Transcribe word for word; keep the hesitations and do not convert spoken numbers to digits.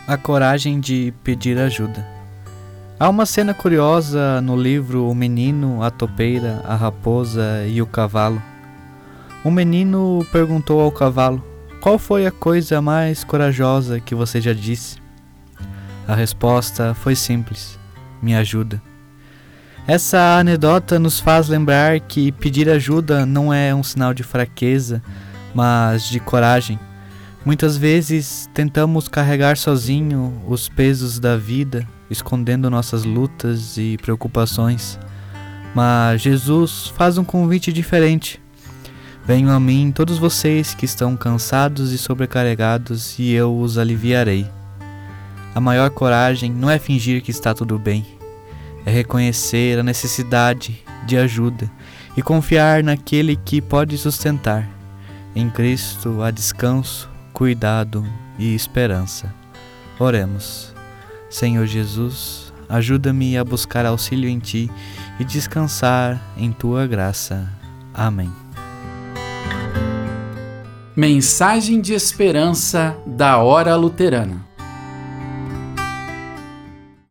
A coragem de pedir ajuda. Há uma cena curiosa no livro O Menino, a Topeira, a Raposa e o Cavalo. Um menino perguntou ao cavalo: qual foi a coisa mais corajosa que você já disse? A resposta foi simples: me ajuda. Essa anedota nos faz lembrar que pedir ajuda não é um sinal de fraqueza, mas de coragem. Muitas vezes tentamos carregar sozinho os pesos da vida, escondendo nossas lutas e preocupações. Mas Jesus faz um convite diferente. Venham a mim todos vocês que estão cansados e sobrecarregados, e eu os aliviarei. A maior coragem não é fingir que está tudo bem, é reconhecer a necessidade de ajuda e confiar naquele que pode sustentar. Em Cristo há descanso, cuidado e esperança. Oremos. Senhor Jesus, ajuda-me a buscar auxílio em Ti e descansar em Tua graça. Amém. Mensagem de esperança da Hora Luterana.